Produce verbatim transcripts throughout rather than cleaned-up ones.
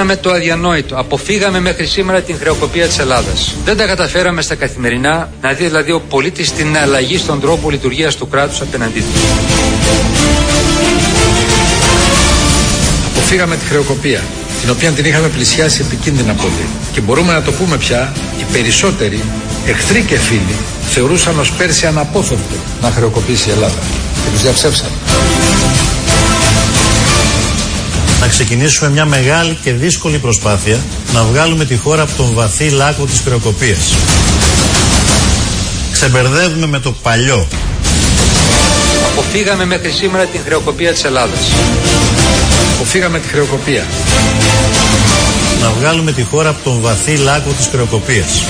Κάναμε το αδιανόητο. Αποφύγαμε μέχρι σήμερα την χρεοκοπία της Ελλάδας. Δεν τα καταφέραμε στα καθημερινά να δει δηλαδή ο πολίτης την αλλαγή στον τρόπο λειτουργίας του κράτους απέναντί του. Αποφύγαμε τη χρεοκοπία, την οποία την είχαμε πλησιάσει επικίνδυνα πολύ. Και μπορούμε να το πούμε πια, οι περισσότεροι εχθροί και φίλοι θεωρούσαν ως πέρσι αναπόφευκτο να χρεοκοπήσει η Ελλάδα. Και τους διαψεύσαμε. Να ξεκινήσουμε μια μεγάλη και δύσκολη προσπάθεια να βγάλουμε τη χώρα από τον βαθύ λάκκο της χρεοκοπίας. Ξεμπερδεύουμε με το παλιό. Αποφύγαμε μέχρι σήμερα την χρεοκοπία της Ελλάδας. Αποφύγαμε τη χρεοκοπία. Να βγάλουμε τη χώρα από τον βαθύ λάκκο της χρεοκοπίας.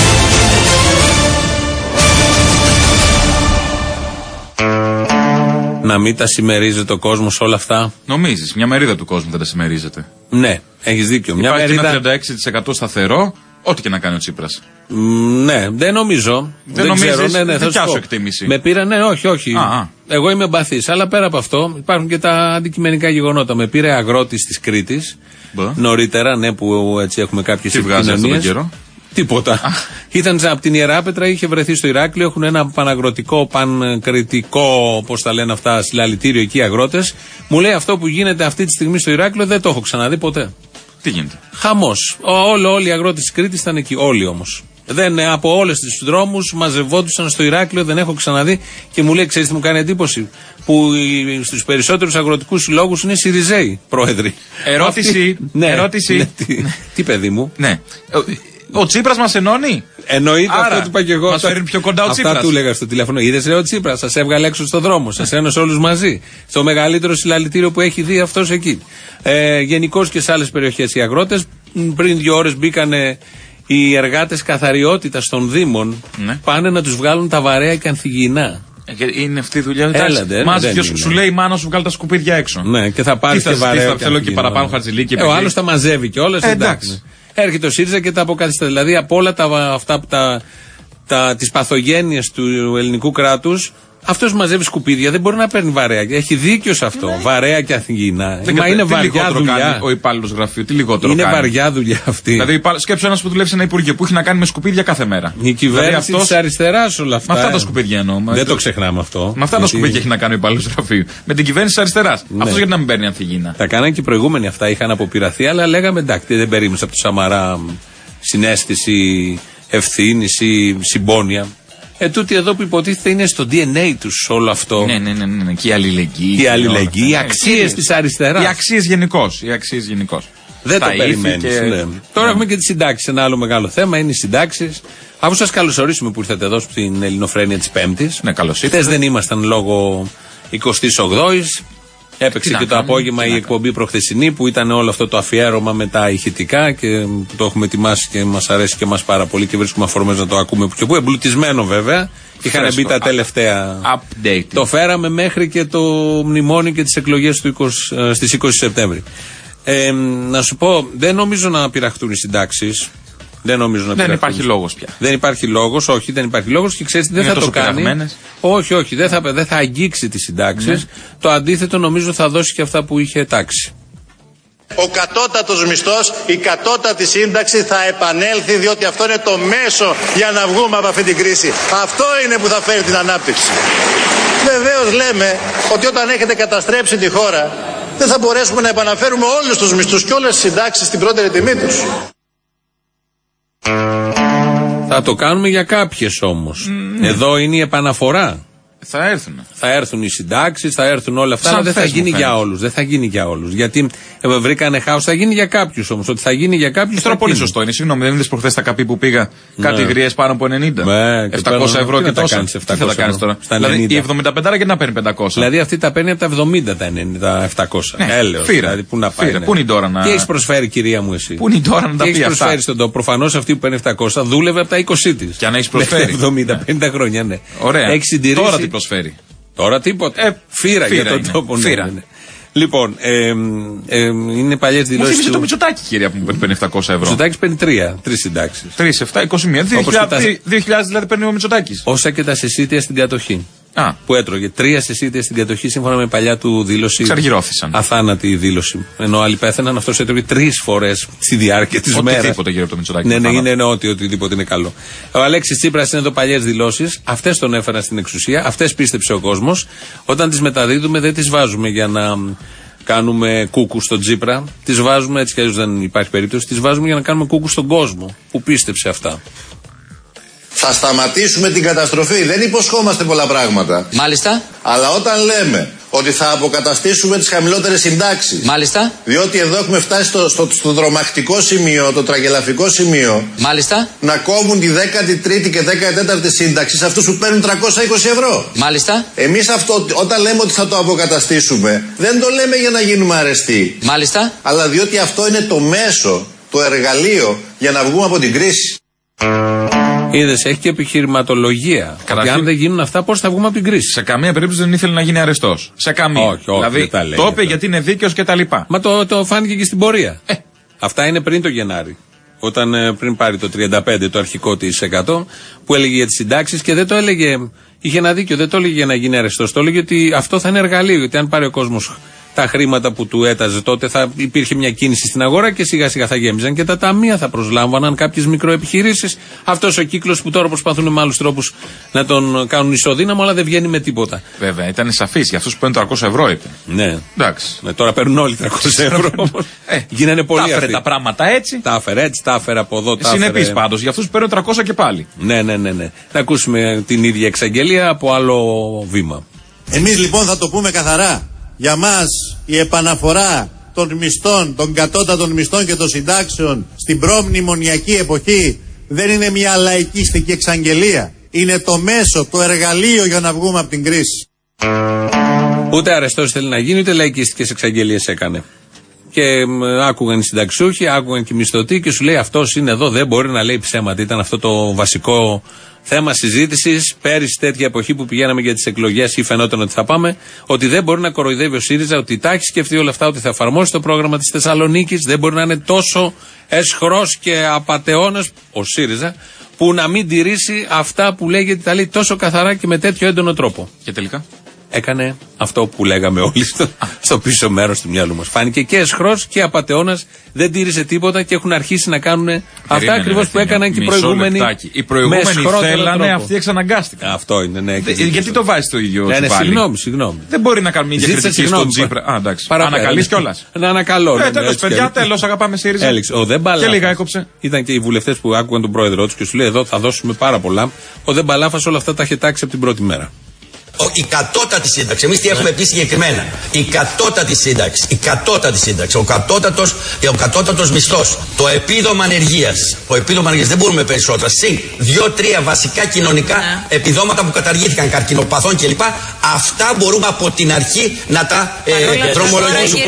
Να μην τα συμμερίζεται ο κόσμος όλα αυτά. Νομίζεις, μια μερίδα του κόσμου δεν τα συμμερίζεται. Ναι, έχεις δίκιο. Μια Υπάρχει μερίδα... ένα τριάντα έξι τοις εκατό σταθερό, ό,τι και να κάνει ο Τσίπρας. Mm, ναι, δεν νομίζω. Δεν, δεν ξέρω, ναι, ναι, δικιά σου εκτίμηση. Με πήρα, ναι, όχι, όχι. Α, α. Εγώ είμαι εμπαθής. Αλλά πέρα από αυτό υπάρχουν και τα αντικειμενικά γεγονότα. Με πήρε αγρότης της Κρήτης. Μπα. Νωρίτερα, ναι, που έτσι έχουμε κάποιες επικοινωνίες. Τι βγάζει αυτόν τον καιρό? Τίποτα. Ήταν από την Ιεράπετρα, είχε βρεθεί στο Ηράκλειο. Έχουν ένα παναγροτικό, πανκριτικό, πώς τα λένε αυτά, συλλαλητήριο εκεί οι αγρότες. Μου λέει αυτό που γίνεται αυτή τη στιγμή στο Ηράκλειο δεν το έχω ξαναδεί ποτέ. Τι γίνεται? Χαμός. Όλο, όλοι οι αγρότες της Κρήτης ήταν εκεί. Όλοι όμως. Δεν, από όλες τις δρόμους μαζευόντουσαν στο Ηράκλειο, δεν έχω ξαναδεί. Και μου λέει, ξέρεις τι μου κάνει εντύπωση? Που στους περισσότερους αγροτικούς συλλόγους είναι Συριζέοι πρόεδροι. Ερώτηση. Αυτή, ναι, ερώτηση. Ναι, τι, τι παιδί μου. Ναι. Ο Τσίπρας μας ενώνει. Εννοείται. Άρα, αυτό του είπα και εγώ. Μας φέρνει πιο κοντά ο Τσίπρας. Αυτά του έλεγα στο τηλέφωνο. Είδες, ρε, ο Τσίπρας σας έβγαλε έξω στον δρόμο. Σας ένωσε όλους μαζί. Στο μεγαλύτερο συλλαλητήριο που έχει δει αυτός εκεί. Ε, Γενικώς και σε άλλες περιοχές οι αγρότες. Πριν δύο ώρες μπήκανε οι εργάτες καθαριότητας των Δήμων. Ναι. Πάνε να τους βγάλουν τα βαρέα και ανθυγιεινά. Είναι αυτή η δουλειά. Έλατε, Μάζε, σου λέει η μάνα σου βγάλει τα σκουπίδια έξω. Ναι, και θα πάρει και βαρέα. Θέλω και παραπάνω χαρτζηλίκι. Ε, ο άλλος τα μαζεύει και όλα. Εντάξει. Έρχεται ο ΣΥΡΙΖΑ και τα αποκαθιστά. Δηλαδή από όλα τα, αυτά τα, τα, τις παθογένειες του ελληνικού κράτους, αυτός μαζεύει σκουπίδια, δεν μπορεί να παίρνει βαρέα. Έχει δίκιο σε αυτό. Ναι. Βαρέα και Αθηνά. Μα είναι βαριά δουλειά. Κάνει ο υπάλληλος γραφείου, τι λιγότερο είναι κάνει. Είναι βαριά δουλειά αυτή. Δηλαδή, σκέψου ένας που δουλεύει σε ένα υπουργείο που έχει να κάνει με σκουπίδια κάθε μέρα. Η κυβέρνηση δηλαδή αυτός... της αριστεράς όλα αυτά. Με αυτά τα σκουπίδια εννοώ. Δεν το... το ξεχνάμε αυτό. Με αυτά γιατί... τα σκουπίδια έχει να κάνει ο υπάλληλος γραφείου. Με την κυβέρνηση της αριστεράς. Ναι. Αυτός γιατί να μην παίρνει Ανθυγίνα. Τα κάναν και οι προηγούμενοι αυτά, είχαν αποπειραθεί, αλλά λέγαμε εντάξει, δεν περίμενε από το Σαμαρά συναίσθηση, ευθύνη ή συμπόνια. Ε, τούτοι εδώ που υποτίθεται είναι στο ντι εν έι τους όλο αυτό. Ναι, ναι, ναι, ναι, ναι. Και η αλληλεγγύη. Η αλληλεγγύη, οι αξίες της αριστεράς. Οι αξίες γενικώς. Οι αξίες γενικώς. Δεν τα το περιμένεις. Και... Ναι. Ναι. Τώρα έχουμε και τις συντάξεις. Ένα άλλο μεγάλο θέμα είναι οι συντάξεις. Αφού σας καλωσορίσουμε που ήρθατε εδώ στην Ελληνοφρένεια της Πέμπτης. Ναι, καλώς ήρθατε. Χθες δεν ήμασταν λόγω εικοστής ογδόης. Έπαιξε και το απόγευμα η εκπομπή προχθεσινή που ήταν όλο αυτό το αφιέρωμα με τα ηχητικά και που το έχουμε ετοιμάσει και μας αρέσει και εμάς πάρα πολύ και βρίσκουμε αφορμές να το ακούμε που και που. Εμπλουτισμένο βέβαια. Είχαν μπει τα τελευταία. Update. Το φέραμε μέχρι και το μνημόνιο και τις εκλογές του είκοσι, στις είκοσι Σεπτέμβρη. Ε, να σου πω, δεν νομίζω να πειραχτούν οι συντάξεις. Δεν νομίζω να Δεν υπάρχει λόγος πια. Δεν υπάρχει λόγος, όχι, δεν υπάρχει λόγος και ξέρεις τι δεν θα το κάνει. Όχι, όχι, δεν θα, δεν θα αγγίξει τις συντάξεις. Ναι. Το αντίθετο νομίζω θα δώσει και αυτά που είχε τάξει. Ο κατώτατος μισθός, η κατώτατη σύνταξη θα επανέλθει διότι αυτό είναι το μέσο για να βγούμε από αυτή την κρίση. Αυτό είναι που θα φέρει την ανάπτυξη. Βεβαίως λέμε ότι όταν έχετε καταστρέψει τη χώρα δεν θα μπορέσουμε να επαναφέρουμε όλους τους μισθούς και όλες τις συντάξεις στην πρώτερη τιμή τους. Θα το κάνουμε για κάποιες όμως. Mm, Εδώ είναι η επαναφορά. Θα έρθουν. Θα έρθουν οι συντάξεις, θα έρθουν όλα αυτά, αλλά δεν θα γίνει για όλους. Δεν θα γίνει για όλους. Γιατί ε, βρήκανε χάος, θα γίνει για κάποιους όμως. Ότι θα γίνει για κάποιους. Τώρα πολύ σωστό είναι. Συγγνώμη, δεν είδες προχθές τα καπί που πήγα ναι. κάτι γριές πάνω από ενενήντα. Ναι, επτακόσια ευρώ και, και τόσα. Τι θα τα κάνεις τώρα. Δηλαδή η εβδομήντα πέντε και να παίρνει πεντακόσια. Δηλαδή αυτή τα παίρνει από τα εβδομήντα τα ενενήντα, τα επτακόσια. Ναι, έλεος. Φύρα. Δηλαδή, πού να πάει. Φύρα. Ναι. Πού είναι η τώρα να. Τι έχεις προσφέρει, κυρία μου, εσύ. Πού είναι η τώρα να τα πει αυτά. Τι έχεις προσφέρει στον τόπο. Προφανώς αυτή που παίρνει επτακόσια δούλευε από τα είκοσι της. Και αν έχεις προσφέρει. εβδομήντα πενήντα χρόνια, ναι. Ωραία. Τώρα τι προσφέρει. Τώρα τίποτα. Ε, φύρα, φύρα για τον είναι. Τόπο. Φύρα. Ναι, ναι. Λοιπόν, ε, ε, είναι παλιές δηλώσεις. Μου θυμίζει το Μητσοτάκη, κυρία που μου παίρνει επτακόσια ευρώ. Ο Μητσοτάκης παίρνει τρία, τρεις συντάξεις. Τρεις, εφτά, είκοσι μία. Δύο χιλιάδες δηλαδή παίρνει ο Μητσοτάκης. Όσα και τα συσίτια στην κατοχή. Α. Που έτρωγε τρία σεσίτια στην κατοχή σύμφωνα με παλιά του δήλωση. Ξαργυρώθησαν. Αθάνατη δήλωση. Ενώ άλλοι πέθαναν, αυτός έτρωγε τρεις φορές στη διάρκεια της μέρας. Οτιδήποτε γύρω από το Μητσοτάκη. Ναι, ναι, είναι, είναι ότι οτιδήποτε είναι καλό. Ο Αλέξης Τσίπρας είναι εδώ παλιές δηλώσεις. Αυτές τον έφεραν στην εξουσία. Αυτές πίστεψε ο κόσμος. Όταν τις μεταδίδουμε, δεν τις βάζουμε για να κάνουμε κούκου στον Τσίπρα. Τις βάζουμε, έτσι κι αλλιώς δεν υπάρχει περίπτωση, τις βάζουμε για να κάνουμε κούκου στον κόσμο που πίστεψε αυτά. Θα σταματήσουμε την καταστροφή. Δεν υποσχόμαστε πολλά πράγματα. Μάλιστα. Αλλά όταν λέμε ότι θα αποκαταστήσουμε τις χαμηλότερες συντάξεις. Μάλιστα. Διότι εδώ έχουμε φτάσει στο, στο, στο δρομακτικό σημείο, το τραγελαφικό σημείο. Μάλιστα. Να κόβουν τη δέκατη τρίτη και δέκατη τέταρτη σύνταξη σε αυτούς που παίρνουν τριακόσια είκοσι ευρώ. Μάλιστα. Εμείς αυτό, όταν λέμε ότι θα το αποκαταστήσουμε, δεν το λέμε για να γίνουμε αρεστοί. Μάλιστα. Αλλά διότι αυτό είναι το μέσο, το εργαλείο για να βγούμε από την κρίση. Είδες, έχει και επιχειρηματολογία. Καταρχήν, ότι αν δεν γίνουν αυτά, πώς θα βγούμε από την κρίση. Σε καμία περίπτωση δεν ήθελε να γίνει αρεστός. Σε καμία. Όχι, όχι, δηλαδή, δεν τα το είπε γιατί είναι δίκαιος και τα λοιπά. Μα το, το φάνηκε και στην πορεία. Ε. Αυτά είναι πριν το Γενάρη. Όταν ε, πριν πάρει το τριάντα πέντε το αρχικό της εκατό που έλεγε για τις συντάξεις και δεν το έλεγε. Είχε ένα δίκιο, δεν το έλεγε για να γίνει αρεστός. Το έλεγε ότι αυτό θα είναι εργαλείο. Γιατί αν πάρει ο κόσμος τα χρήματα που του έταζε τότε, θα υπήρχε μια κίνηση στην αγορά και σιγά σιγά θα γέμιζαν και τα ταμεία, θα προσλάμβαναν κάποιες μικροεπιχειρήσεις. Αυτός ο κύκλος που τώρα προσπαθούν με άλλους τρόπους να τον κάνουν ισοδύναμο, αλλά δεν βγαίνει με τίποτα. Βέβαια, ήταν σαφής για αυτούς που παίρνουν τριακόσια ευρώ, είπε. Ναι. Εντάξει. Ναι, τώρα παίρνουν όλοι τριακόσια ευρώ. ε, Γίνανε πολύ αυτοί. Τα έφερε τα πράγματα έτσι. Τα έφερε έτσι, τα έφερε από εδώ. Συνεπής πάντως, για αυτούς που παίρνουν τριακόσια και πάλι. Ναι, ναι, ναι, ναι. Να ακούσουμε την ίδια εξαγγελία από άλλο βήμα. Εμείς λοιπόν θα το πούμε καθαρά. Για μας η επαναφορά των μισθών, των κατώτατων μισθών και των συντάξεων στην προμνημονιακή εποχή δεν είναι μια λαϊκίστικη εξαγγελία. Είναι το μέσο, το εργαλείο για να βγούμε από την κρίση. Ούτε αρεστός θέλει να γίνει, ούτε λαϊκίστικες εξαγγελίες έκανε. Και άκουγαν οι συνταξιούχοι, άκουγαν και οι μισθωτοί και σου λέει αυτός είναι εδώ, δεν μπορεί να λέει ψέματα. Ήταν αυτό το βασικό θέμα συζήτησης πέρυσι, τέτοια εποχή που πηγαίναμε για τις εκλογές ή φαινόταν ότι θα πάμε, ότι δεν μπορεί να κοροϊδεύει ο ΣΥΡΙΖΑ, ότι τα έχει σκεφτεί όλα αυτά, ότι θα εφαρμόσει το πρόγραμμα της Θεσσαλονίκης, δεν μπορεί να είναι τόσο εσχρός και απατεώνας ο ΣΥΡΙΖΑ, που να μην τηρήσει αυτά που λέει, γιατί τα λέει τόσο καθαρά και με τέτοιο έντονο τρόπο. Και τελικά έκανε αυτό που λέγαμε όλοι στο, στο πίσω μέρος του μυαλού μας. Φάνηκε και εσχρός και απατεώνας, δεν τήρησε τίποτα και έχουν αρχίσει να κάνουν Περίμενε, αυτά ακριβώς που έκαναν και οι προηγούμενοι. Οι προηγούμενοι θέλανε, αυτοί εξαναγκάστηκαν. Αυτό είναι, ναι. Δε, γιατί το βάζει το ίδιο ναι, ναι, πάλι. Συγγνώμη, συγγνώμη. Δεν μπορεί να κάνουμε μια κριτική στον Τσίπρα. Α, εντάξει. Ανακαλείς κιόλας. Να ανακαλώ. Ε, τέλος, παιδιά, τέλος, αγαπάμε ΣΥΡΙΖΑ. Ο Δεν Μπαλάφας. Και λίγα έκοψε. Ήταν και οι βουλευτές που άκουγαν τον πρόεδρό του και σου λέει εδώ θα δώσουμε πάρα πολλά. Ο Δεν Μπαλάφας όλα αυτά τα είχε τάξει από την πρώτη μέρα. Η κατώτατη σύνταξη, εμείς τι έχουμε πει συγκεκριμένα. Η κατώτατη σύνταξη, η κατώτατη σύνταξη, ο κατώτατος, ο κατώτατος μισθός, το επίδομα ανεργίας. Το επίδομα ανεργίας δεν μπορούμε περισσότερα. Συν δύο-τρία βασικά κοινωνικά επιδόματα που καταργήθηκαν, καρκινοπαθών κλπ. Αυτά μπορούμε από την αρχή να τα ε, δρομολογήσουμε.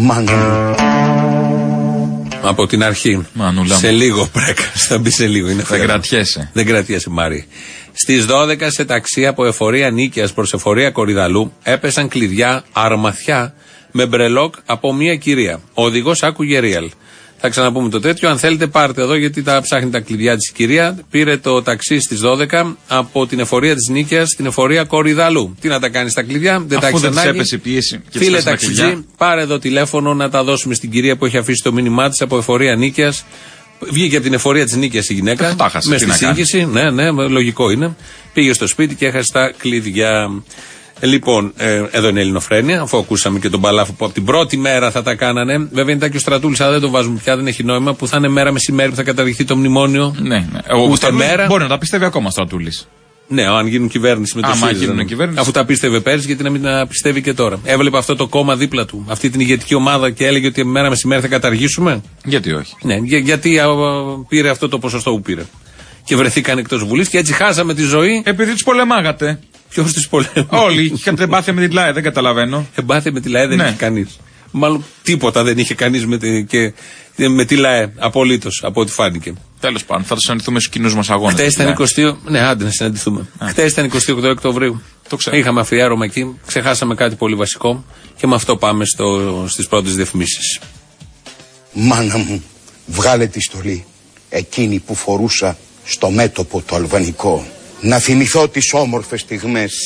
Από την αρχή. Μανούλα σε λίγο πρέπει. Θα μπει σε λίγο. Είναι δεν κρατιέσαι. Δεν κρατιέσαι, Μάρη. Στις δώδεκα σε ταξί από εφορία Νίκαιας προς εφορία Κορυδαλού έπεσαν κλειδιά αρμαθιά με μπρελόκ από μία κυρία. Ο οδηγός άκουγε real. Θα ξαναπούμε το τέτοιο. Αν θέλετε, πάρτε εδώ γιατί τα ψάχνει τα κλειδιά της κυρία. Πήρε το ταξί στις δώδεκα από την εφορία της Νίκαιας στην εφορία Κορυδαλού. Τι να τα κάνει στα κλειδιά, δεν τα έχει ανάγκη. Φίλε ταξιτζή, πάρε εδώ τηλέφωνο να τα δώσουμε στην κυρία που έχει αφήσει το μήνυμά της από εφορία Νίκαιας. Βγήκε από την εφορία της Νίκαιας η γυναίκα. Με στη σύγχυση. Ναι, ναι, λογικό είναι. Πήγε στο σπίτι και έχασε τα κλειδιά. Λοιπόν, ε, εδώ είναι η Ελληνοφρένεια, αφού ακούσαμε και τον Μπαλάφο που από την πρώτη μέρα θα τα κάνανε. Βέβαια ήταν και ο Στρατούλης, αλλά δεν το βάζουμε πια, δεν έχει νόημα. Που θα είναι μέρα μεσημέρι που θα καταργηθεί το μνημόνιο. Ναι, ναι. Ο μέρα. Μπορεί να τα πιστεύει ακόμα ο Στρατούλης. Ναι, αν γίνουν κυβέρνηση με το ΣΥΡΙΖΑ. Αφού τα πίστευε πέρσι, γιατί να μην τα πιστεύει και τώρα. Έβλεπε αυτό το κόμμα δίπλα του, αυτή την ηγετική ομάδα και έλεγε ότι μέρα μεσημέρι θα καταργήσουμε. Γιατί όχι. Ναι, για, γιατί α, πήρε αυτό το ποσοστό που πήρε. Και βρεθήκαν εκτός Βουλής και έτσι χάσαμε τη ζωή. Επειδή τους πολεμάγατε. Ποιος τους πολέμαγε. Όλοι. Είχατε εμπάθεια με την ΛΑΕ, δεν καταλαβαίνω. Εμπάθεια με τη ΛΑΕ δεν ναι. είχε κανείς. Μάλλον τίποτα δεν είχε κανείς με, τη, και, με τη ΛΑΕ. Απολύτως, από ό,τι φάνηκε. Τέλος πάντων, θα το συναντηθούμε στους κοινούς μας αγώνες. Χτες ήταν εικοστή. Ναι, άντε να συναντηθούμε. Χτες ήταν εικοστή όγδοη Οκτωβρίου. Το ξέρω. Είχαμε αφιέρωμα εκεί. Ξεχάσαμε κάτι πολύ βασικό. Και με αυτό πάμε στο, στις πρώτες διαφημίσεις. Μάνα μου, βγάλε τη στολή. Εκείνη που φορούσα στο μέτωπο το αλβανικό. Να θυμηθώ τις όμορφες στιγμές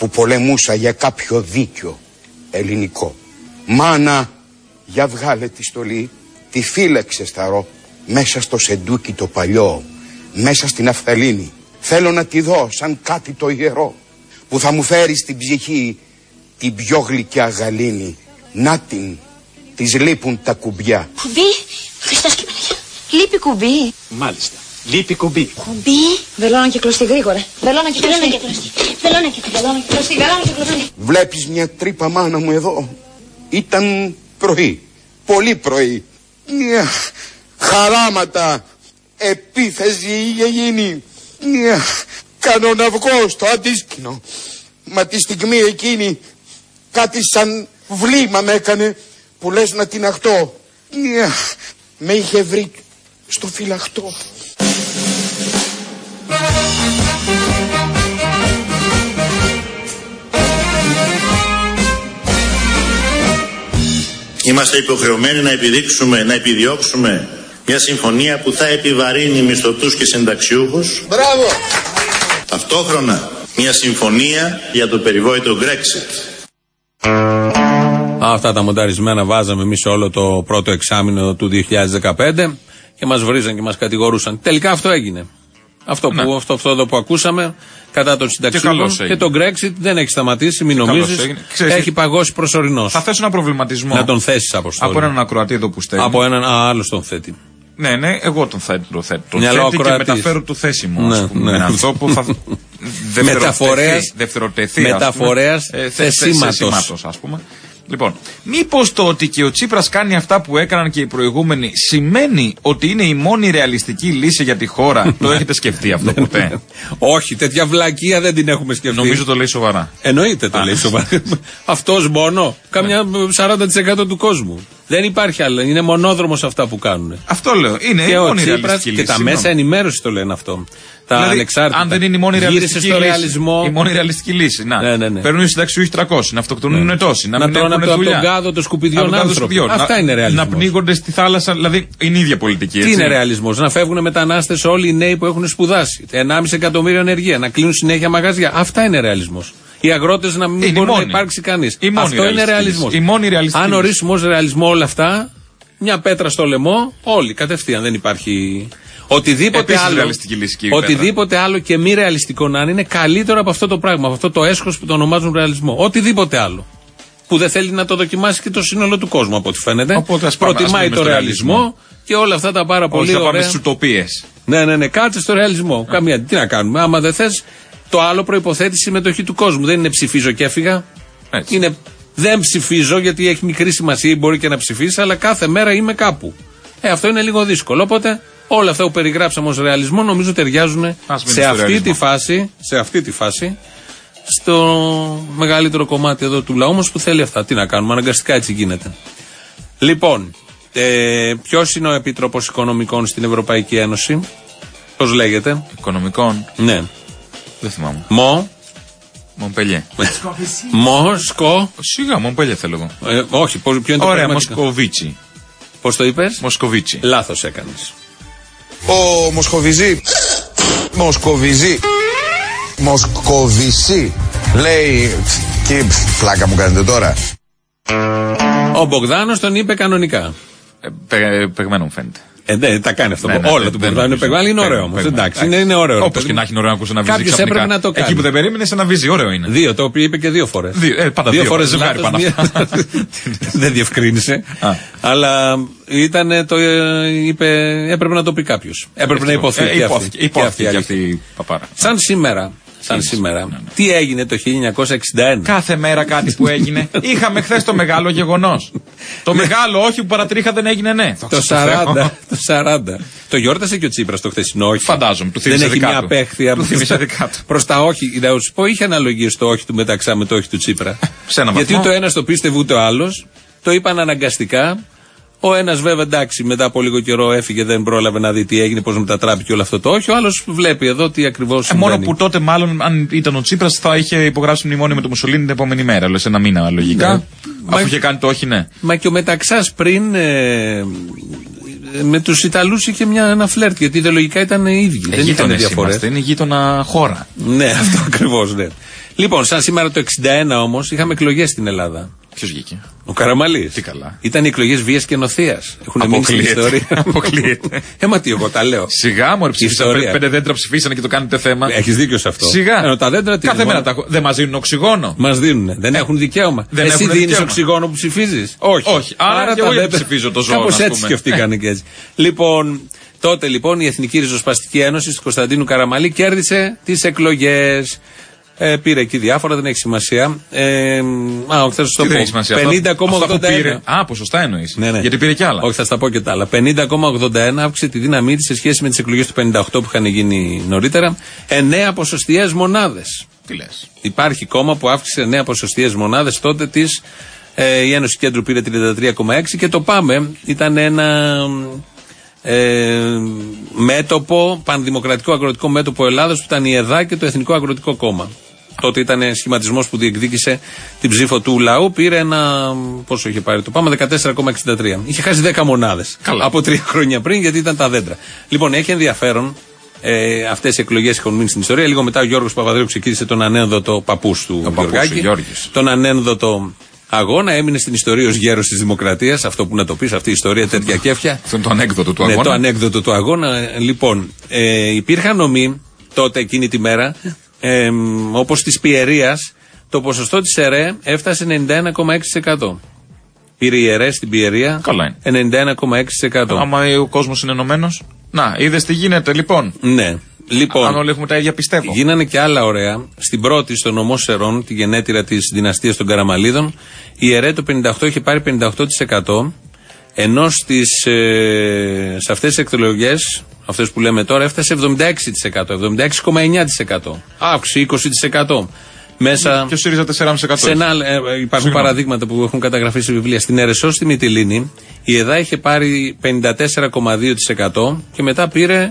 που πολεμούσα για κάποιο δίκιο ελληνικό. Μάνα, για βγάλε τη στολή, τη φύλαξε σταρό, μέσα στο σεντούκι το παλιό, μέσα στην αφθαλήνη. Θέλω να τη δω σαν κάτι το ιερό, που θα μου φέρει στην ψυχή την πιο γλυκιά γαλήνη. Να την, της λείπουν τα κουμπιά. Κουμπί, Χριστός και Παναγιά. Λείπει κουμπί. Μάλιστα, λείπει κουμπί. Κουμπί. Βελόνα και κλωστή γρήγορα. Βελόνα και κλωστή. Βελόνα και κλωστή. Βελόνα και κλωστή. Βλέπεις μια τρύπα, μάνα μου, εδώ. Ήταν πρωί, πολύ πρωί. Μια χαράματα, επίθεση είχε γίνει. Μια κάνω να βγω στο αντίσκηνο. Μα τη στιγμή εκείνη κάτι σαν βλήμα με έκανε, που λες να την αχτώ. Μια με είχε βρει στο φυλαχτό. Είμαστε υποχρεωμένοι να επιδείξουμε, να επιδιώξουμε μια συμφωνία που θα επιβαρύνει μισθωτούς και συνταξιούχους. Μπράβο! Ταυτόχρονα μια συμφωνία για το περιβόητο Brexit. Αυτά τα μονταρισμένα βάζαμε εμείς όλο το πρώτο εξάμηνο του δύο χιλιάδες δεκαπέντε και μας βρίζαν και μας κατηγορούσαν. Τελικά αυτό έγινε. Αυτό, ναι. που, αυτό, αυτό εδώ που ακούσαμε κατά των συνταξιούχων και, και το Brexit δεν έχει σταματήσει, μην νομίζεις. Έχει παγώσει προσωρινώς. Θα θέσω ένα προβληματισμό. Να τον θέσεις, Αποστόλη. Από έναν ακροατή εδώ που στέλνει. Από έναν άλλο τον θέτει. Ναι, ναι, εγώ τον θέτω. Τον θέτω τον θέτει και μεταφέρω το θέση μου. Ναι, ας πούμε, ναι. Αυτό που θα δευτεροτεθεί. Μεταφορέας ε, θεσίματος, ας πούμε. Λοιπόν, μήπως το ότι και ο Τσίπρας κάνει αυτά που έκαναν και οι προηγούμενοι σημαίνει ότι είναι η μόνη ρεαλιστική λύση για τη χώρα? Το έχετε σκεφτεί αυτό ποτέ? Όχι, τέτοια βλακεία δεν την έχουμε σκεφτεί. Νομίζω το λέει σοβαρά. Εννοείται το λέει σοβαρά. Αυτός μόνο. Κάμια σαράντα τοις εκατό του κόσμου. Δεν υπάρχει άλλο. Είναι μονόδρομος αυτά που κάνουν. Αυτό λέω. Είναι και η μόνη Τσίπρας ρεαλιστική λύση. Και τα μέσα ενημέρωση το λένε αυτό. Τα δηλαδή, ανεξάρτητα. Αν δεν είναι η μόνη ρεαλιστική στο λύση. Ρεαλισμό. Η μόνη ρεαλιστική λύση. Να, ναι, ναι, ναι. Παίρνουν οι συνταξιούχοι τριακόσιοι, να αυτοκτονούν ναι. τόσοι, να, να μην έχουν δουλειά. Από τον κάδο των σκουπιδιών άνθρωποι. Αυτά να, είναι ρεαλισμός. Να πνίγονται στη θάλασσα, δηλαδή είναι η ίδια πολιτική. Έτσι. Τι είναι ρεαλισμός? Να φεύγουν μετανάστες όλοι οι νέοι που έχουν σπουδάσει. ενάμιση εκατομμύριο ανεργία, να κλείνουν συνέχεια μαγαζιά. Αυτά είναι ρεαλισμός. Οι αγρότες να μην μπορούν να υπάρξει κανείς. Αυτό είναι ρεαλισμός. Αν ορίσουμε ως ρεαλισμό όλα αυτά, μια πέτρα στο λαιμό, όλοι κατευθείαν, δεν υπάρχει. Οτιδήποτε άλλο, λύση, οτιδήποτε άλλο και μη ρεαλιστικό να είναι, είναι καλύτερο από αυτό το πράγμα, από αυτό το έσχος που το ονομάζουν ρεαλισμό. Οτιδήποτε άλλο. Που δεν θέλει να το δοκιμάσει και το σύνολο του κόσμου, από ό,τι φαίνεται. Οπότε, ας πάμε, προτιμάει ας το ρεαλισμό, ρεαλισμό και όλα αυτά τα πάρα πολύ ωραία. ωραία. Πάμε στις ουτοπίες. Ναι, ναι, ναι, κάτσε στο ρεαλισμό. Καμία, τι να κάνουμε. Άμα δεν θες, το άλλο προϋποθέτει συμμετοχή του κόσμου. Δεν είναι ψηφίζω και έφυγα. Έτσι. Είναι δεν ψηφίζω γιατί έχει μικρή σημασία ή μπορεί και να ψηφίσει, αλλά κάθε μέρα είμαι κάπου. Ε, αυτό είναι λίγο δύσκολο. Οπότε όλα αυτά που περιγράψαμε ως ρεαλισμό νομίζω ταιριάζουν σε αυτή, τη φάση, σε αυτή τη φάση στο μεγαλύτερο κομμάτι εδώ του λαού όμως που θέλει αυτά. Τι να κάνουμε, αναγκαστικά έτσι γίνεται. Λοιπόν, ε, ποιος είναι ο Επίτροπος Οικονομικών στην Ευρωπαϊκή Ένωση? Πώς λέγεται? Οικονομικών? Ναι. Δεν θυμάμαι. Μο. Μομπελιέ. Μοσκο. Σιγά, Μομπελιέ θέλω εγώ. Ε, όχι, ποιο είναι το Ωραία, Μοσκοβίτσι. Πώς το είπες? Μοσκοβίτσι. Λάθος έκανες. Ο Μοσκοβιζή. Μοσκοβιζή. Μοσκοβισή. Λέει. Τι πλάκα μου κάνετε τώρα. Ο Μπογδάνος τον είπε κανονικά. Ε, πε, πεγμένο μου φαίνεται. Ε, δεν τα κάνει αυτό. Ναι, ναι, όλα του Μπογδάνου είναι πεγμένο, είναι ωραίο όμως. Εντάξει, είναι, είναι ωραίο. Όπως και να έχει ωραίο να ακούσει ένα βυζί. Κάποιος έπρεπε να το κάνει. Εκεί που δεν περίμενε, ένα βυζί, ωραίο είναι. Δύο, το οποίο είπε και δύο φορές. Δύο, ε, πάντα δύο, δύο φορές ζευγάρι πάνω. Δεν διευκρίνησε. Αλλά ήταν το, είπε, έπρεπε να το πει κάποιος. Έπρεπε να υποθεί και αυτή η παπάρα. Σαν σήμερα. Σαν σήμερα. Ναι, ναι. Τι έγινε το χίλια εννιακόσια εξήντα ένα? Κάθε μέρα κάτι που έγινε. Είχαμε χθες το μεγάλο γεγονός. Το μεγάλο όχι που παρατρίχα δεν έγινε, ναι. Το σαράντα. Το σαράντα. Το γιόρτασε και ο Τσίπρας το χθεσινό όχι. Φαντάζομαι. Του δεν έχει μια απέχθεια προς τα όχι. Να σου πω, είχε αναλογίες το όχι του Μεταξά με το όχι του Τσίπρα. Γιατί το ένα το πίστευε ούτε ο άλλος. Το είπαν αναγκαστικά. Ο ένας βέβαια εντάξει, μετά από λίγο καιρό έφυγε, δεν πρόλαβε να δει τι έγινε, πώς μετατράπηκε όλο αυτό το όχι. Ο άλλος βλέπει εδώ τι ακριβώς συμβαίνει. Ε, μόνο που τότε, μάλλον, αν ήταν ο Τσίπρας, θα είχε υπογράψει μνημόνιο με το Μουσολίνι την επόμενη μέρα, λες ένα μήνα λογικά. Ναι. Αφού μα, είχε κάνει το όχι, ναι. Μα και ο Μεταξάς πριν ε, με τους Ιταλούς είχε μια, ένα φλερτ, γιατί ιδεολογικά ήταν οι ίδιοι. Ε, δεν ήταν διαφορές. Είναι γείτονα χώρα. Ναι, αυτό ακριβώς, ναι. Λοιπόν, σαν σήμερα το εξήντα ένα όμως, είχαμε εκλογές στην Ελλάδα. Ποιος βγήκε? Ο Καραμαλής. Τι καλά. Ήταν οι εκλογές βίας και νοθείας. Έχουν μείνει στην ιστορία. Αποκλείεται. Ε, μα τι, εγώ τα λέω. Σιγά μου, ψηφίσανε. Πέντε δέντρα ψηφίσανε και το κάνετε θέμα. Έχεις δίκιο σε αυτό. Σιγά. Ενώ τα δέντρα τι. Κάθε μέρα τα... δεν μας δίνουν οξυγόνο. Μας δίνουν. Δεν έχουν δικαίωμα. Δεν Εσύ δίνεις δικαίωμα. οξυγόνο που ψηφίζεις? Όχι. Όχι. Άρα, Άρα και εγώ δεν ψηφίζω το ζώο. Κάπως έτσι σκεφτήκανε και έτσι. Λοιπόν, τότε λοιπόν η Εθνική Ριζοσπαστική Ένωση του Κωνσταντίνου Καραμαλή κέρδισε τις εκλογές. Ε, πήρε εκεί διάφορα, δεν έχει σημασία. Ε, α, όχι, θα σα το πω. πενήντα κόμμα ογδόντα ένα. Α, ποσοστά εννοείς. Ναι, ναι. Γιατί πήρε κι άλλα. Όχι, θα στα πω και τα άλλα. πενήντα κόμμα ογδόντα ένα αύξησε τη δύναμή τη σε σχέση με τις εκλογές του πενήντα οκτώ που είχαν γίνει νωρίτερα. εννέα ποσοστιαίες μονάδες. Τι λες? Υπάρχει κόμμα που αύξησε εννέα ποσοστιαίες μονάδες τότε της. Ε, η Ένωση Κέντρου πήρε τριάντα τρία κόμμα έξι και το ΠΑΜΕ ήταν ένα. Ε, μέτωπο, πανδημοκρατικό αγροτικό μέτωπο Ελλάδος που ήταν η ΕΔΑ και το Εθνικό Αγροτικό Κόμμα. Τότε ήταν σχηματισμός που διεκδίκησε την ψήφο του λαού. Πήρε ένα. Πόσο είχε πάρει το ΠΑΜΕ? δεκατέσσερα κόμμα εξήντα τρία. Είχε χάσει δέκα μονάδες. Καλά. Από τρία χρόνια πριν, γιατί ήταν τα δέντρα. Λοιπόν, έχει ενδιαφέρον. Ε, αυτές οι εκλογές έχουν μείνει στην ιστορία. Λίγο μετά ο Γιώργος Παπαδρέου ξεκίνησε τον ανένδοτο παππούς του Γεωργάκη. Τον ανένδοτο αγώνα, έμεινε στην ιστορία ως γέρος της Δημοκρατίας. Αυτό που να το πεις, αυτή η ιστορία, τέτοια κέφια. Αυτό είναι το ανέκδοτο του αγώνα. Ναι, το ανέκδοτο του αγώνα. Λοιπόν, ε, υπήρχαν ομοί τότε εκείνη τη μέρα, ε, όπως της Πιερίας, το ποσοστό της ΕΡΕ έφτασε ενενήντα ένα κόμμα έξι τοις εκατό. Πήρε η ΕΡΕ στην Πιερία ενενήντα ένα κόμμα έξι τοις εκατό. Άμα ο κόσμος είναι ενωμένος. Να, είδες τι γίνεται λοιπόν. Ναι. Λοιπόν, αν όλοι έχουμε τα ίδια, πιστεύω. Γίνανε και άλλα ωραία. Στην πρώτη, στο νομό Σερών, τη γενέτειρα της δυναστείας των Καραμαλίδων, η ΕΡΕ το πενήντα οκτώ είχε πάρει πενήντα οκτώ τοις εκατό, ενώ στις, ε, σε αυτές τις εκλογές, αυτές που λέμε τώρα, έφτασε εβδομήντα έξι τοις εκατό, εβδομήντα έξι κόμμα εννιά τοις εκατό. Αύξηση είκοσι τοις εκατό. Μέσα. Και ο ΣΥΡΙΖΑ τέσσερα κόμμα πέντε τοις εκατό. Σε ένα, ε, υπάρχουν Συγνώμη. παραδείγματα που έχουν καταγραφεί σε βιβλία. Στην Ερεσό, στη Μυτιλήνη, η ΕΔΑ είχε πάρει πενήντα τέσσερα κόμμα δύο τοις εκατό και μετά πήρε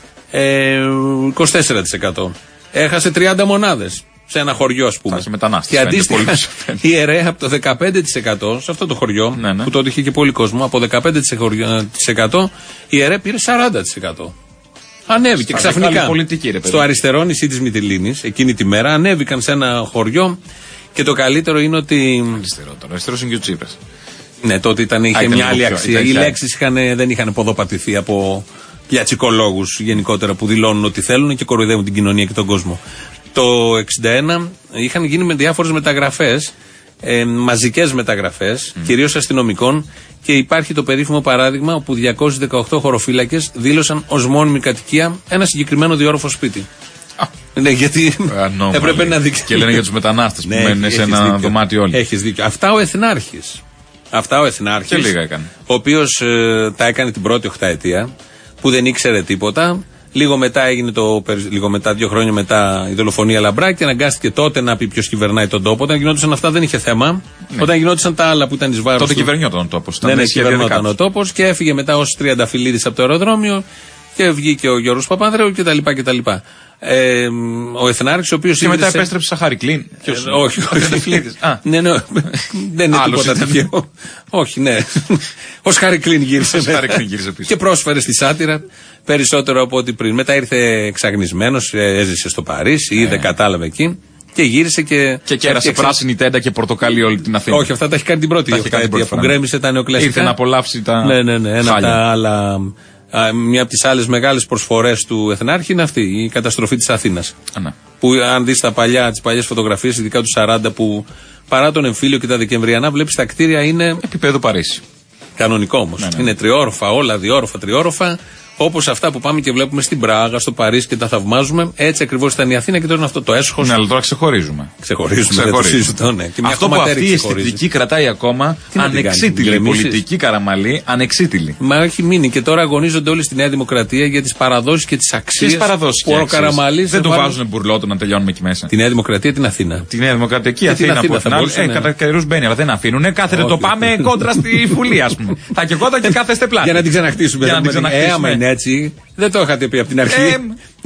Ε, είκοσι τέσσερα τοις εκατό. Έχασε τριάντα μονάδες σε ένα χωριό, ας πούμε. Και αντίστοιχα η ΕΡΕ από το δεκαπέντε τοις εκατό σε αυτό το χωριό, ναι, ναι. που τότε είχε και πολύ κόσμο, από δεκαπέντε τοις εκατό η ΕΡΕ πήρε σαράντα τοις εκατό. Ανέβηκε ξαφνικά. Πολιτική, ρε, στο αριστερό νησί της Μυτιλήνης, εκείνη τη μέρα, ανέβηκαν σε ένα χωριό και το καλύτερο είναι ότι. Αριστερό τώρα. Αριστερό είναι και ο Τσίπρας. Ναι, τότε ήταν, είχε Α, μια άλλη αξία. Οι λέξεις δεν είχαν ποδοπατηθεί από πιατσικολόγους γενικότερα που δηλώνουν ότι θέλουν και κοροϊδεύουν την κοινωνία και τον κόσμο. Το εξήντα ένα είχαν γίνει με διάφορες μεταγραφές, ε, μαζικές μεταγραφές, mm. κυρίως αστυνομικών, και υπάρχει το περίφημο παράδειγμα όπου διακόσιοι δεκαοκτώ χωροφύλακες δήλωσαν ως μόνιμη κατοικία ένα συγκεκριμένο διόροφο σπίτι. Ah. Ναι, γιατί Ανώμαλη. έπρεπε να δείξει. Και λένε για τους μετανάστες που ναι, μένουν σε ένα δίκιο. δωμάτιο όλοι. Έχεις δίκιο. Αυτά ο Εθνάρχης. Αυτά ο Εθνάρχης. Και λίγα έκανε. Ο οποίος ε, τα έκανε την πρώτη οχταετία, που δεν ήξερε τίποτα. Λίγο μετά έγινε το. Λίγο μετά, δύο χρόνια μετά, η δολοφονία Λαμπράκη. Αναγκάστηκε τότε να πει ποιος κυβερνάει τον τόπο. Όταν γινόντουσαν αυτά δεν είχε θέμα. Ναι. Όταν γινόντουσαν τα άλλα που ήταν εις βάρος. Τότε του... κυβερνιόταν ο τόπος. Ναι, ναι, κυβερνόταν ο τόπος και έφυγε μετά ως Τριανταφυλλίδης από το αεροδρόμιο και βγήκε ο Γιώργος Παπανδρέου κτλ. Ε, ο Εθνάρχης, ο οποίος. Και μετά επέστρεψε σαν Χάρη Κλίν. Ε, όχι, όχι. Ναι, ναι, δεν είναι τίποτα τέτοιο. Όχι, ναι. Ως Χάρη Κλίν γύρισε. Και πρόσφερε στη σάτυρα περισσότερο από ό,τι πριν. Μετά ήρθε εξαγνισμένος, έζησε στο Παρίσι, είδε, κατάλαβε εκεί. Και γύρισε και. Και κέρασε πράσινη τέντα και πορτοκαλί όλη την Αθήνα. Όχι, αυτά τα έχει κάνει την πρώτη φορά. Που γκρέμισε τα νεοκλασικά. Ήρθε να απολαύσει τα. Ναι, ναι, ναι. Ένα από τα άλλα. Μια από τις άλλες μεγάλες προσφορές του Εθνάρχη είναι αυτή, η καταστροφή της Αθήνας. Ναι. Που αν δεις τα παλιά, τις παλιές φωτογραφίες, ειδικά του σαράντα, που παρά τον εμφύλιο και τα Δεκεμβριανά, βλέπεις τα κτίρια είναι. Επίπεδο Παρίσι. Κανονικό όμως. Ναι, ναι. Είναι τριόροφα, όλα διόροφα, τριόροφα. Όπως αυτά που πάμε και βλέπουμε στην Πράγα, στο Παρίσι και τα θαυμάζουμε. Έτσι ακριβώς ήταν η Αθήνα και τώρα είναι αυτό το έσχος. Ναι, αλλά τώρα ξεχωρίζουμε. Ξεχωρίζουμε. ξεχωρίζουμε. Ναι. Και αυτό που αυτή η αισθητική κρατάει ακόμα, ανεξίτηλη πολιτική Καραμαλή, ανεξίτηλη. Μα έχει μείνει και τώρα αγωνίζονται όλοι στη Νέα Δημοκρατία για τις παραδόσεις και τις αξίες. Που ο Καραμαλής. Δεν του βάζουν μπουρλότο να τελειώνουμε εκεί μέσα. Τη Νέα Δημοκρατία, την Αθήνα. Τη Νέα Δημοκρατική Αθήνα που την κατά καιρούς μπαίνει, αλλά δεν αφήνουν. Κάθεται το πάμε κόντρα στη Βουλή, α πούμε. Θα και κόντρα και κάθεστε πλάτη. Για να την ξαναχτίσουμε. Έτσι. Δεν το είχατε πει από την αρχή. Ε,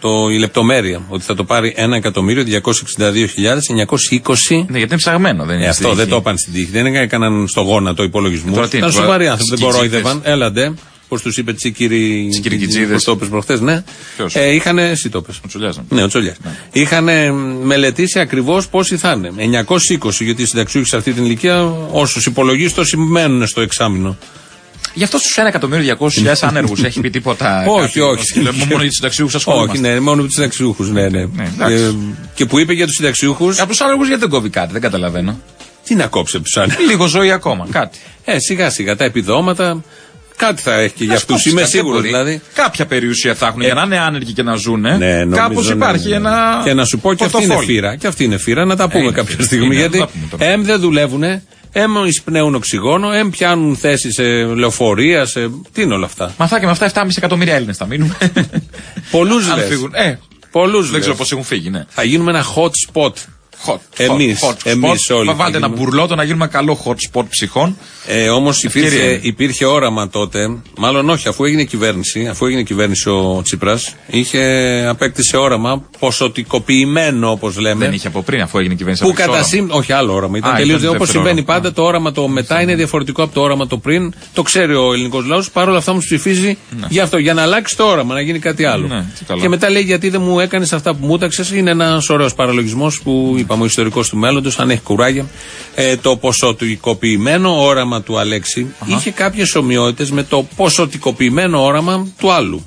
το, η λεπτομέρεια, ότι θα το πάρει ένα εκατομμύριο διακόσιες εξήντα δύο χιλιάδες εννιακόσιες είκοσι. Ναι, γιατί είναι ψαγμένο, δεν είναι. Ε, αυτό δεν το είπαν στην τύχη. Δεν έκαναν στο γόνατο υπολογισμού. Ήταν σοβαροί άνθρωποι, δεν κορόιδευαν. Έλαντε. Πώς τους είπε τσίκυροι. Τσικυρικιτζίδες. Το είπες προχθές, ναι. Ε, είχαν. Εσύ το είπες. Ο Τσολιάς. Ναι, ο Τσολιάς. Ναι. Είχαν μελετήσει ακριβώς πόσοι θα είναι. εννιακόσιες είκοσι, γιατί οι συνταξιούχοι σε αυτή την ηλικία, όσους υπολογίστως μένουν στο εξάμηνο. Γι' αυτό στους ένα εκατομμύριο διακόσιες χιλιάδες άνεργους έχει πει τίποτα. Όχι, όχι. Μόνο για τους συνταξιούχους ασχολούμαστε. Όχι, ναι, μόνο για τους συνταξιούχους, ναι, ναι. Και που είπε για τους συνταξιούχους. Από τους άνεργους γιατί δεν κόβει κάτι, δεν καταλαβαίνω. Τι να κόψει από τους άνεργους. Λίγο ζωή ακόμα, κάτι. Ε, σιγά σιγά τα επιδόματα. Κάτι θα έχει και για αυτούς, είμαι σίγουρος δηλαδή. Κάποια περιουσία θα έχουν ε, για να είναι άνεργοι και να ζουν. Ναι, κάπως ναι, υπάρχει ναι, ναι. ένα. Και να σου πω και αυτή είναι φύρα. Και αυτή είναι φύρα, να τα πούμε ε, κάποια στιγμή. Είναι, γιατί εμ δεν δουλεύουν, εμ εισπνέουν οξυγόνο, εμ πιάνουν θέσεις σε λεωφορεία, σε. Τι είναι όλα αυτά. Μα θα και με αυτά επτά κόμμα πέντε εκατομμύρια Έλληνες θα μείνουμε. Πολλούς λες. Ε, Πολλούς δεν ξέρω πώς έχουν φύγει, ναι. Θα γίνουμε ένα hot spot. Hot, εμείς, hot, εμείς spot. όλοι. Θα βάλτε ένα μπουρλότο να γίνουμε καλό hot spot ψυχών. Ε, όμως υπήρχε, υπήρχε όραμα τότε, μάλλον όχι, αφού έγινε κυβέρνηση, αφού έγινε κυβέρνηση ο Τσίπρας, είχε απέκτησε όραμα ποσοτικοποιημένο, όπως λέμε. Δεν είχε από πριν, αφού έγινε κυβέρνηση. Που κατά σύμπτωση, όχι άλλο όραμα, ήταν τελείως. Όπως συμβαίνει πάντα, α. το όραμα το μετά α. είναι διαφορετικό από το όραμα το πριν. Το ξέρει ο ελληνικός λαός, παρόλα αυτά όμως ψηφίζει ναι. για αυτό, για να αλλάξει το όραμα, να γίνει κάτι άλλο. Ναι, και μετά λέει γιατί δεν μου έκανες αυτά που μου έταξες. Είναι ένας ωραίος παραλογισμός που είπαμε ο ιστορικός του μέλλοντος, αν έχει κουράγια. Ε, το ποσοτικοποιημένο όραμα του Αλέξη uh-huh. είχε κάποιες ομοιότητες με το ποσοτικοποιημένο όραμα του άλλου.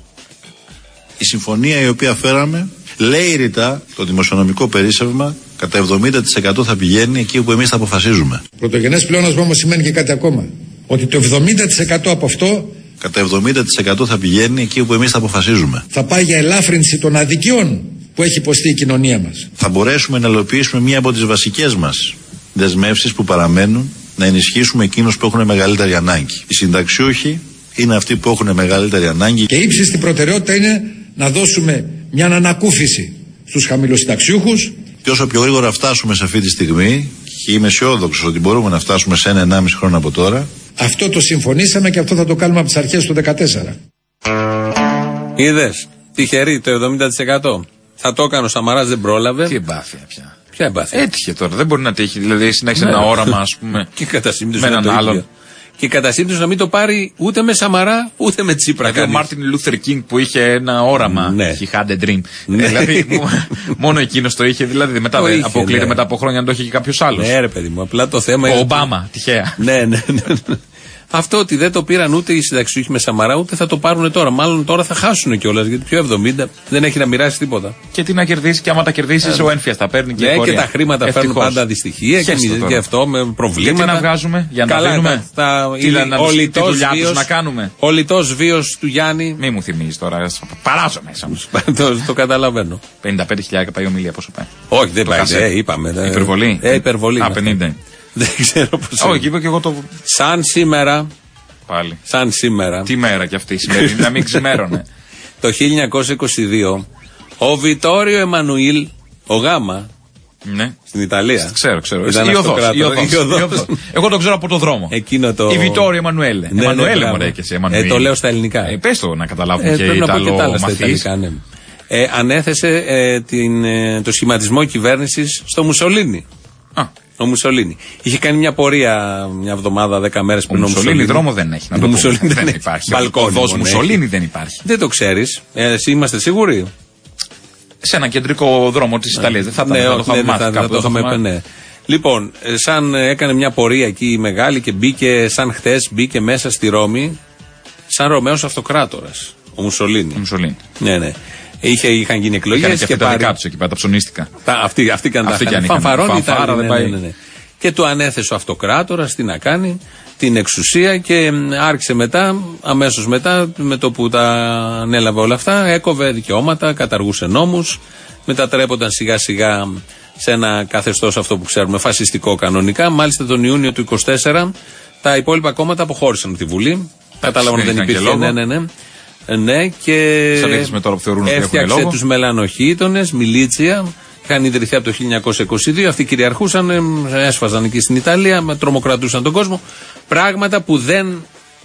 Η συμφωνία η οποία φέραμε λέει ρητά το δημοσιονομικό περίσσευμα κατά εβδομήντα τοις εκατό θα πηγαίνει εκεί όπου εμείς θα αποφασίζουμε. Πρωτογενές πλεόνασμα όμως σημαίνει και κάτι ακόμα. Ότι το εβδομήντα τοις εκατό από αυτό κατά εβδομήντα τοις εκατό θα πηγαίνει εκεί όπου εμείς θα αποφασίζουμε. Θα πάει για ελάφρυνση των αδικιών που έχει υποστεί η κοινωνία μας. Θα μπορέσουμε να υλοποιήσουμε μία από τις βασικές μας δεσμεύσεις που παραμένουν, να ενισχύσουμε εκείνους που έχουν μεγαλύτερη ανάγκη. Οι συνταξιούχοι είναι αυτοί που έχουν μεγαλύτερη ανάγκη. Και ύψιστη προτεραιότητα είναι να δώσουμε μια ανακούφιση στους χαμηλοσυνταξιούχους. Και όσο πιο γρήγορα φτάσουμε σε αυτή τη στιγμή, και είμαι αισιόδοξος ότι μπορούμε να φτάσουμε σε ένα ενάμιση χρόνο από τώρα. Αυτό το συμφωνήσαμε και αυτό θα το κάνουμε από τις αρχές του δεκατέσσερα. Είδες, τυχερή το εβδομήντα τοις εκατό. Θα το έκανε ο Σαμαράς, δεν πρόλαβε. Τι εμπάθεια πια. Ποια εμπάθεια. Έτυχε τώρα, δεν μπορεί να τύχει. Δηλαδή, να έχει ναι. ένα όραμα, ας πούμε. Και κατά με έναν άλλον. Και κατά σύμπτωση να μην το πάρει ούτε με Σαμαρά ούτε με Τσίπρα. Δηλαδή, ο Μάρτιν Λούθερ Κίνγκ που είχε ένα όραμα. Ναι. He had a dream. Ναι. Δηλαδή, μόνο εκείνο το είχε. Δηλαδή, μετά το είχε, αποκλείται ναι. μετά από χρόνια αν το είχε και κάποιο άλλο. Ναι, ρε παιδί μου, απλά το θέμα ο είναι. Ο Ομπάμα, τυχαία. Ναι, ναι, ναι. Αυτό ότι δεν το πήραν ούτε οι συνταξιούχοι με Σαμαρά, ούτε θα το πάρουν τώρα. Μάλλον τώρα θα χάσουν κιόλας, γιατί πιο εβδομήντα δεν έχει να μοιράσει τίποτα. Και τι να κερδίσει, και άμα τα κερδίσει, ε, ο Ένφιας τα παίρνει και ναι, η και τα χρήματα φέρνουν πάντα δυστυχία και, και αυτό με προβλήματα. Γιατί να βγάζουμε, για να δίνουμε. Ο λιτός βίος να κάνουμε. Ο λιτός βίος του Γιάννη. Μη μου θυμίζει τώρα, παράζω μέσα μου. το, το καταλαβαίνω. πενήντα πέντε χιλιάδες πάει ομιλία, πόσο πάει. Όχι, δεν πάει, ε, είπαμε. Υπερβολή. Ε, υπερβολή. Α, πενήντα. Δεν ξέρω πώς. Όχι, είπα και εγώ το. Σαν σήμερα. Πάλι. Σαν σήμερα. Τι μέρα κι αυτή η σημερινή, να μην ξημέρωνε. Το χίλια εννιακόσια είκοσι δύο ο Βιτόριο Εμμανουήλ, ο Γάμα. Ναι. Στην Ιταλία. Ξέρω, ξέρω. Ήταν η οδός, η οδός, η οδός. Εγώ το ξέρω από το δρόμο. Εκείνο το. Η Βιτόριο Εμμανουέλε. Ναι, Εμμανουέλε μου και σε ε, το λέω στα ελληνικά. Ε, πες το να καταλάβουν ε, και οι Ιταλομαθείς. Ναι. Ε, ανέθεσε ε, την, ε, το σχηματισμό κυβέρνησης στο Μουσολίνι. Α. Ο Μουσολίνι. Είχε κάνει μια πορεία μια εβδομάδα, δέκα μέρες πριν. Ο Μουσολίνι δρόμο δεν έχει. Να το Μουσολίνι δεν, δεν υπάρχει. Μπαλκόνι. Ο Μουσολίνι δεν υπάρχει. Δεν το ξέρεις. Ε, εσύ είμαστε σίγουροι. Σε ένα κεντρικό δρόμο της Ιταλίας. Δεν θα ήταν. Ναι, θα το ναι, μάθει θα, θα το είχαμε ναι. Λοιπόν, σαν έκανε μια πορεία εκεί μεγάλη και μπήκε, σαν χτες μπήκε μέσα στη Ρώμη, σαν Ρωμαίος Αυτοκράτορας. Ο Μουσολίνι. Ο Μουσολίνι. Ναι, ναι. Είχε, είχαν γίνει εκλογές και, και τα δικά τους εκεί πέρα, τα ψωνίστικα. Αυτοί, αυτοί κάνουν τα φανφαρώνει, δεν πάει. Ναι, ναι, ναι. Και του ανέθεσε ο Αυτοκράτορας τι να κάνει, την εξουσία και άρχισε μετά, αμέσως μετά, με το που τα ανέλαβε όλα αυτά, έκοβε δικαιώματα, καταργούσε νόμους, μετατρέπονταν σιγά σιγά σε ένα καθεστώς αυτό που ξέρουμε, φασιστικό κανονικά. Μάλιστα τον Ιούνιο του είκοσι τέσσερα τα υπόλοιπα κόμματα αποχώρησαν από τη Βουλή. Κατάλαβαν ότι δεν υπήρχε. Ναι, ναι, ναι. Ναι, και έφτιαξε τους μελανοχήτονες, μιλίτσια. Είχαν ιδρυθεί από το χίλια εννιακόσια είκοσι δύο. Αυτοί κυριαρχούσαν, έσφαζαν εκεί στην Ιταλία, τρομοκρατούσαν τον κόσμο. Πράγματα που δεν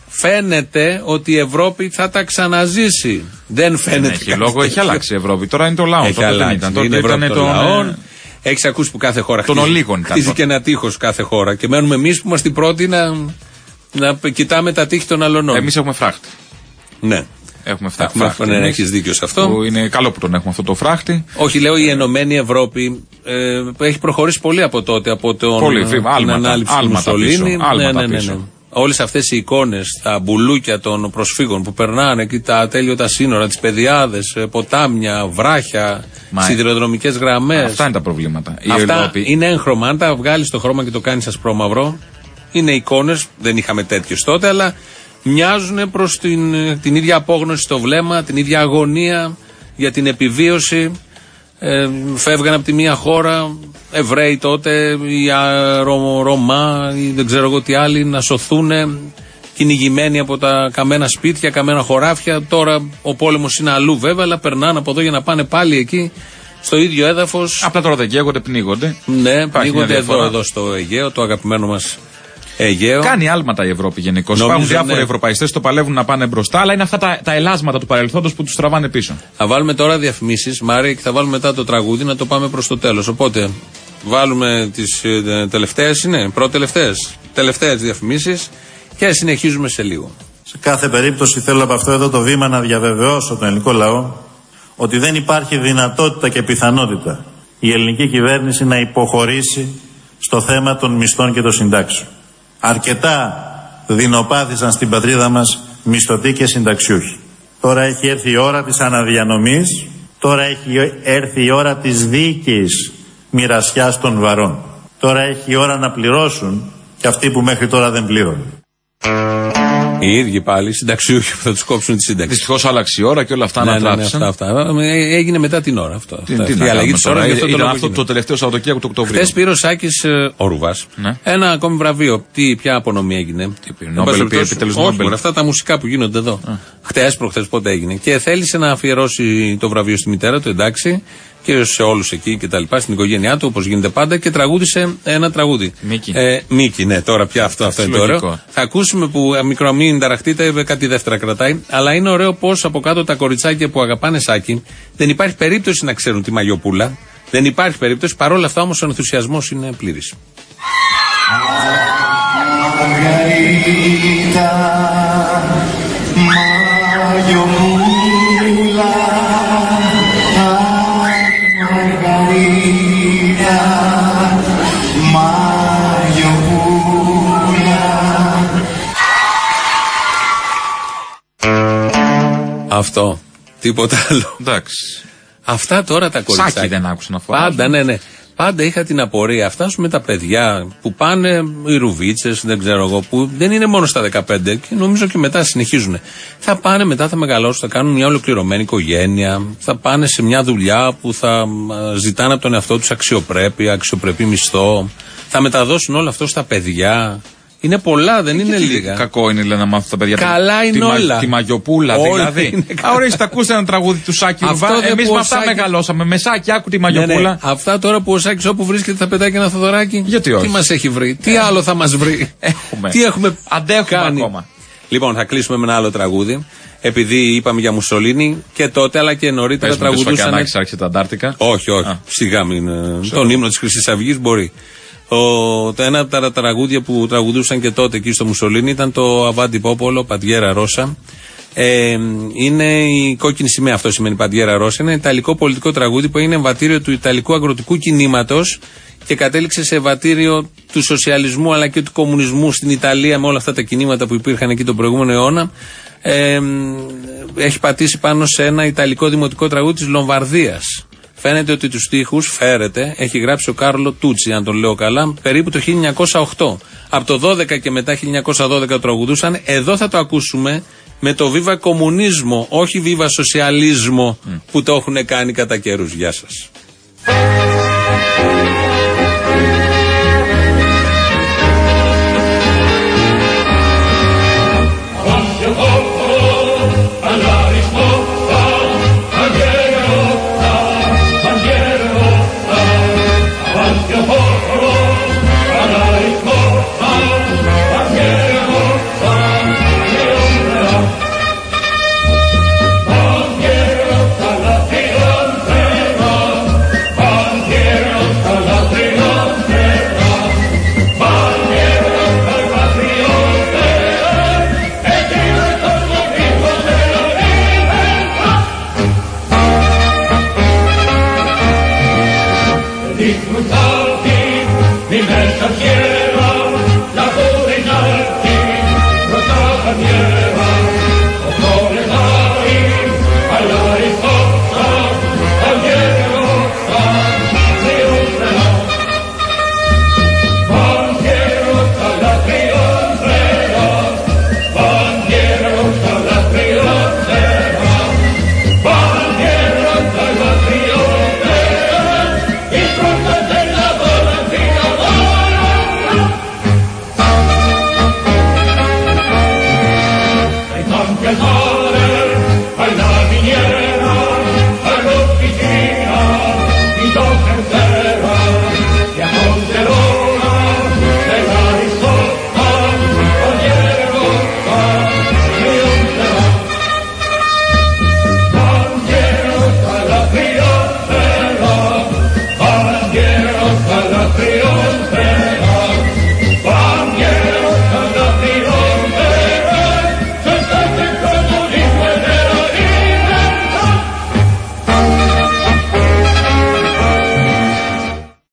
Φαίνεται ότι η Ευρώπη θα τα ξαναζήσει. Δεν φαίνεται. Δεν έχει λόγο, έχει αλλάξει η Ευρώπη. Τώρα είναι το λαό. Έχει τότε αλλάξει. δεν ήταν. Τότε είναι ήταν το λαό. Έχει ακούσει που κάθε χώρα τον χτίζει, ολίγων χτίζει και ένα τείχος κάθε χώρα. Και μένουμε εμείς που είμαστε οι πρώτοι να, να κοιτάμε τα τείχη των αλλωνών. Εμείς έχουμε φράχτη. Ναι. Έχουμε φράχτη. Ναι, έχεις δίκιο σε αυτό. Που είναι καλό που τον έχουμε αυτό το φράχτη. Όχι, λέω η Ενωμένη Ευρώπη ε, έχει προχωρήσει πολύ από τότε. Από τον, πολύ, βήμα, την άλματα, ανάληψη άλματα του Μουσολίνη. Πίσω, άλματα ναι, ναι, ναι, ναι. Όλες αυτές οι εικόνες, τα μπουλούκια των προσφύγων που περνάνε εκεί, τα ατέλειωτα σύνορα, τις πεδιάδες, ποτάμια, βράχια, σιδηροδρομικές γραμμές. Αυτά είναι τα προβλήματα. Η αυτά Ευρώπη... είναι έγχρωμα. Αν τα βγάλεις το χρώμα και το κάνεις ασπρόμαυρο, είναι εικόνες, δεν είχαμε τέτοιες τότε, αλλά μοιάζουν προς την, την ίδια απόγνωση στο βλέμμα, την ίδια αγωνία για την επιβίωση. Ε, φεύγαν από τη μία χώρα Εβραίοι τότε, οι Ρο, Ρωμά, ή δεν ξέρω εγώ τι άλλοι, να σωθούν κυνηγημένοι από τα καμένα σπίτια, καμένα χωράφια. Τώρα ο πόλεμος είναι αλλού βέβαια, αλλά περνάνε από εδώ για να πάνε πάλι εκεί στο ίδιο έδαφος. Απλά τώρα δεν καίγονται, πνίγονται. Ναι, πνίγονται εδώ, εδώ στο Αιγαίο, το αγαπημένο μας Αιγαίο. Κάνει άλματα η Ευρώπη γενικώς. Υπάρχουν διάφοροι ναι. ευρωπαϊστές που το παλεύουν να πάνε μπροστά, αλλά είναι αυτά τα, τα ελάσματα του παρελθόντος που τους τραβάνε πίσω. Θα βάλουμε τώρα διαφημίσεις, Μάρη, και θα βάλουμε μετά το τραγούδι να το πάμε προς το τέλος. Οπότε βάλουμε τις ε, τελευταίες, είναι πρώτες-τελευταίες, τελευταίες διαφημίσεις και συνεχίζουμε σε λίγο. Σε κάθε περίπτωση θέλω από αυτό εδώ το βήμα να διαβεβαιώσω τον ελληνικό λαό ότι δεν υπάρχει δυνατότητα και πιθανότητα η ελληνική κυβέρνηση να υποχωρήσει στο θέμα των μισθών και των συντάξεων. Αρκετά δεινοπάθησαν στην πατρίδα μας μισθωτοί και συνταξιούχοι. Τώρα έχει έρθει η ώρα της αναδιανομής, τώρα έχει έρθει η ώρα της δίκης μοιρασιάς των βαρών. Τώρα έχει η ώρα να πληρώσουν και αυτοί που μέχρι τώρα δεν πλήρωναν. Οι ίδιοι πάλι, συνταξιούχοι που θα τους κόψουν τη σύνταξη. Δυστυχώς άλλαξε η ώρα και όλα αυτά ναι, ανατράπησαν. Ναι, ναι, αυτά, αυτά. Έγινε μετά την ώρα αυτό. Τι, τι η αλλαγή της ώρας. Ήταν αυτό, αυτό το τελευταίο Σαββατοκύριακο του Οκτωβρίου. Χθες πήρε ο Σάκης ε, ο Ρουβάς ναι. ένα ακόμη βραβείο. Τι, ποια απονομή έγινε. Τι πήρε, Νόμπελ, πήρε επιτέλους Νόμπελ. Αυτά τα μουσικά που γίνονται εδώ. Χτες, προχθές, πότε έγινε. Και θέλησε να αφιερώσει το βραβείο στη μητέρα του, εντάξει. Και σε όλους εκεί και τα λοιπά, στην οικογένειά του, όπως γίνεται πάντα, και τραγούδισε ένα τραγούδι. Μίκη. Ε, Μίκη, ναι, τώρα πια αυτό, αυτό είναι το ωραίο. Θα ακούσουμε που μικρομήν ταραχτείτε, κάτι δεύτερα κρατάει, αλλά είναι ωραίο πως από κάτω τα κοριτσάκια που αγαπάνε Σάκη δεν υπάρχει περίπτωση να ξέρουν τη Μαγιοπούλα. Δεν υπάρχει περίπτωση, παρόλα αυτά όμως ο ενθουσιασμός είναι πλήρης. Αυτό. Τίποτα άλλο. Εντάξει. Αυτά τώρα τα κοριτσάκια. Σάκη δεν άκουσα να φωνάζω. Πάντα, ναι, ναι. Πάντα είχα την απορία. Φτάσουμε τα παιδιά που πάνε, οι ρουβίτσες, δεν ξέρω εγώ, που δεν είναι μόνο στα δεκαπέντε και νομίζω και μετά συνεχίζουν. Θα πάνε μετά, θα μεγαλώσουν, θα κάνουν μια ολοκληρωμένη οικογένεια, θα πάνε σε μια δουλειά που θα ζητάνε από τον εαυτό τους αξιοπρέπεια, αξιοπρεπή μισθό, θα μεταδώσουν όλο αυτό στα παιδιά. Είναι πολλά, δεν είναι λίγα. Κακό είναι, λένε, να μάθουν τα παιδιά. Καλά είναι τη, όλα. Τη Μαγιοπούλα, δηλαδή. Ορίστε, ακούστε ένα τραγούδι του Σάκη Ρουβά. Εμείς με αυτά Σάκη... μεγαλώσαμε. Με Σάκη, άκου τη Μαγιοπούλα. Ναι, ναι. Αυτά τώρα που ο Σάκης όπου βρίσκεται θα πετάει και ένα Θοδωράκι. Γιατί όχι. Τι μας έχει βρει, τι άλλο θα μας βρει. Έχουμε. Τι έχουμε Αντέχουμε κάνει. ακόμα. Λοιπόν, θα κλείσουμε με ένα άλλο τραγούδι. Επειδή είπαμε για Μουσολίνη και τότε αλλά και νωρίτερα τραγουδούσαν. Αν άρχισε τα Αντάρτικα. Όχι, όχι. Σιγά μην. Τον ύμνο της Χρυσής Αυγής μπορεί. Ο, το ένα από τα τραγούδια που τραγουδούσαν και τότε εκεί στο Μουσολίνι ήταν το Αβάντι Πόπολο, Παντιέρα Ρώσα. Ε, είναι η κόκκινη σημαία, αυτό σημαίνει Παντιέρα Ρώσα. Είναι ιταλικό πολιτικό τραγούδι που είναι εμβατήριο του Ιταλικού αγροτικού κινήματος και κατέληξε σε εμβατήριο του σοσιαλισμού αλλά και του κομμουνισμού στην Ιταλία με όλα αυτά τα κινήματα που υπήρχαν εκεί τον προηγούμενο αιώνα. Ε, έχει πατήσει πάνω σε ένα ιταλικό δημοτικό τραγούδι της Λομβαρδίας. Φαίνεται ότι τους στίχους, φέρεται, έχει γράψει ο Κάρλο Τούτσι, αν τον λέω καλά, περίπου το χίλια εννιακόσια οκτώ. Από το δώδεκα και μετά χίλια εννιακόσια δώδεκα τραγουδούσαν. Εδώ θα το ακούσουμε με το Viva Comunismo, όχι Viva Socialismo, mm. που το έχουν κάνει κατά καιρούς. Γεια σας. Yeah. Κώστα